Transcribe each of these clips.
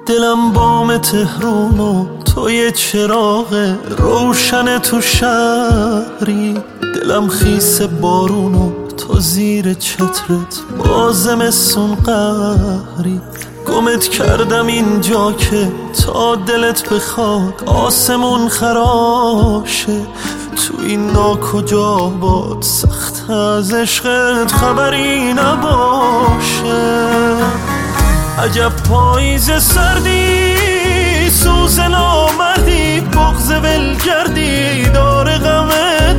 دلم بام تهرون و تو یه چراغ روشن تو شهری، دلم خیس بارون و تو زیر چترت با زمستون قهری. گمت کردم اینجا که تا دلت بخواد آسمون خراشه، تو این ناکجا باد سخت از عشقت خبری نباشه. عجب پاییز سردی، سوز نامردی، بغض ولگردی، دار غم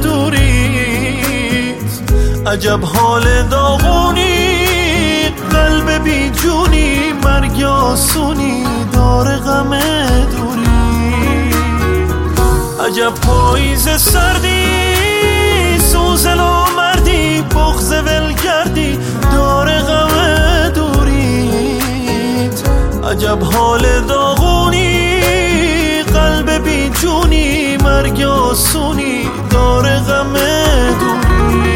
دوریت. عجب حال داغونی، قلب بی جونی، مرگ آسونی، دار غم دوری. عجب پاییز سردی، سوز نامردی، بغض ولگردی، دار غم دوریت. عجب حال داغونی، قلب بی جونی، مرگ آسونی، دار غم دوری.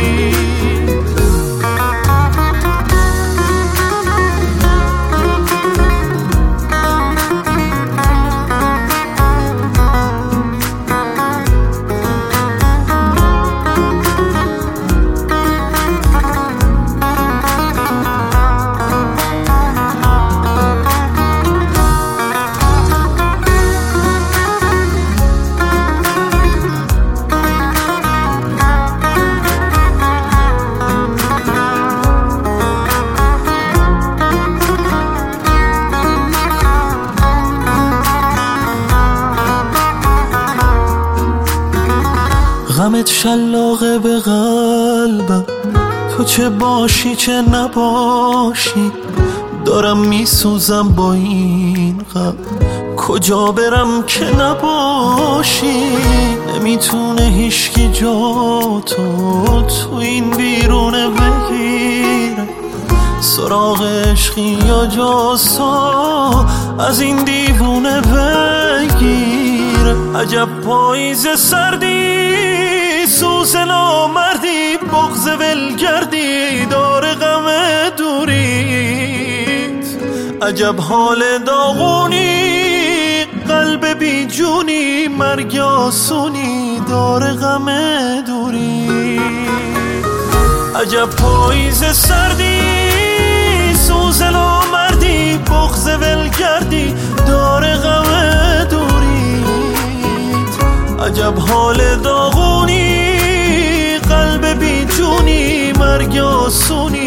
غمت شلاقه به قلبم، تو چه باشی چه نباشی، دارم میسوزم با این غم، کجا برم که نباشی. نمیتونه هیچکی جا تو این بیرونه بگیره، سراغ عشقی یا جاسا از این دیوونه بگیره. عجب پاییز سردی، سوز نامردی، بغض ولگردی، دار غم دوریت. عجب حال داغونی، قلب بی جونی، مرگ آسونی، دار غم دوری. عجب پاییز سردی، سوز نامردی، بغض ولگردی، دار غم دوریت. عجب حال داغونی، قلب بی جونی، مرگ آسونی،